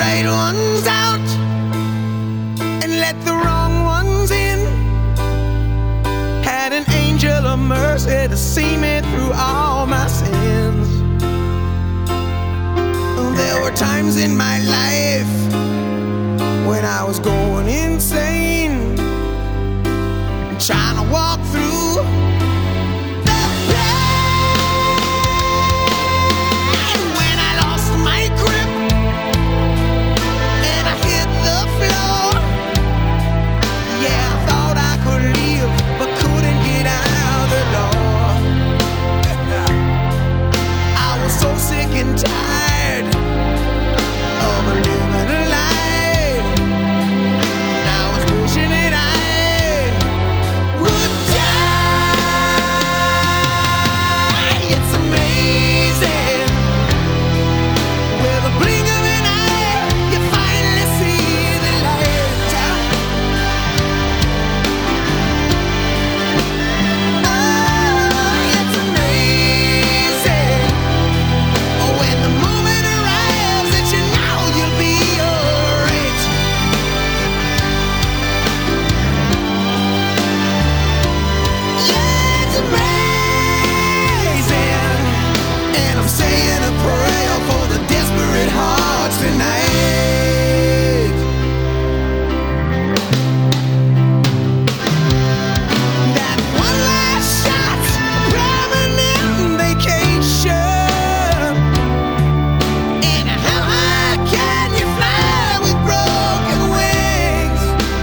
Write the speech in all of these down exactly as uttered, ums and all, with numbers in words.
right ones out and let the wrong ones in. Had an angel of mercy to see me through all my sins. There were times in my life when I was going insane, trying to walk through the pain. When I lost my grip and I hit the floor, yeah, I thought I could leave but couldn't get out the door. I was so sick and tired of living a lie. I was wishing that I would die. It's amazing, with a blink of an eye, you finally see the light. Oh, it's amazing, when the moment arrives that you know you'll be alright. Yeah, it's amazing, and I'm saying a prayer for the desperate hearts tonight. That one last shot, permanent vacation. And how high can you fly with broken wings?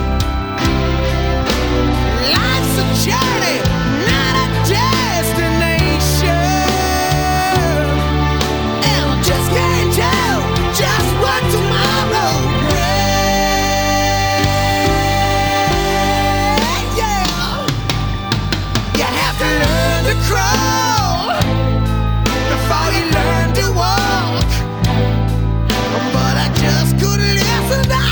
Life's a journey, not a destination. And I just can't tell just what tomorrow brings. Yeah, you have to learn to crawl before you learn to walk. But I just couldn't listen.